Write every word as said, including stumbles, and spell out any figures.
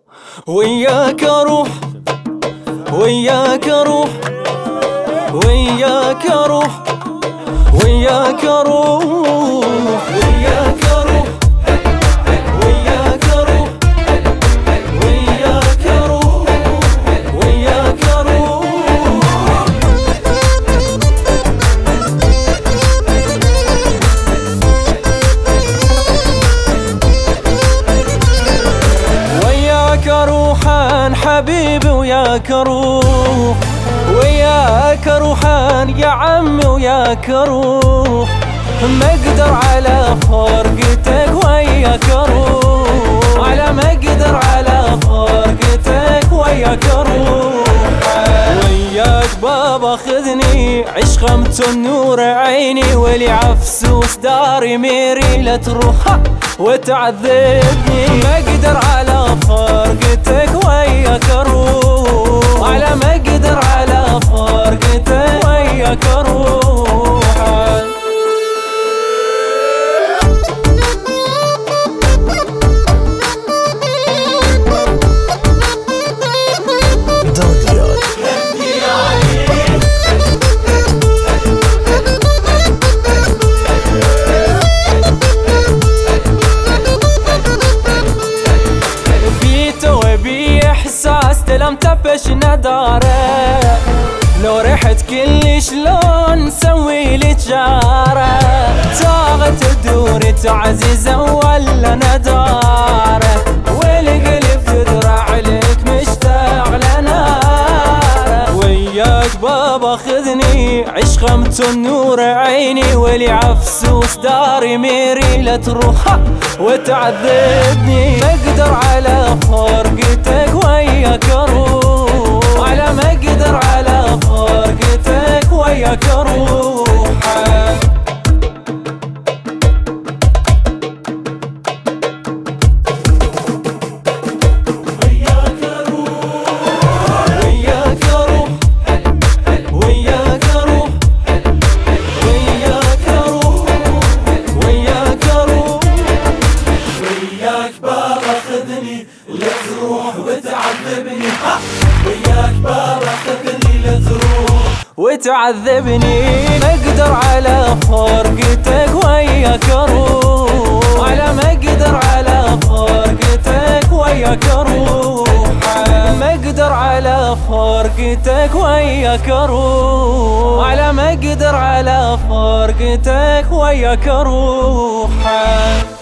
وياك اروح وياك اروح وياك اروح وياك اروح وياك اروح وياك اروح وياك اروح وياك اروح وياك اروح عن حبيبي وياك اروح وياك اروح يا عمي وياك اروح ما اقدر على فرقتك وياك اروح على ما اقدر على فرقتك وياك اروح وياك بابا خذني عشق خمت النور عيني ولي عفسوس داري ميري لا تروح وتعذبني ما اقدر على فرقتك وياك اروح على ما اقدر على فرقتك وياك اروح لم تفش نداره لو رحت كل شلون نسوي لي تجاره طاغت تدور تعزيزه ولا نداره والقلب يدرع عليك مشتاق لناره وياك بابا خذني عشق خمت النور عيني ولي عفسوس داري ميري لا تروح وتعذبني ما اقدر على فرقتك وياك اروح على ما اقدر على فرقتك وياك اروح لا تروح وتعذبني وياك بابا خذني لا تروح وتعذبني ما اقدر على فرقتك وياك اروح على ما اقدر على فرقتك وياك اروح ما اقدر على فرقتك وياك اروح على ما اقدر على فرقتك وياك اروح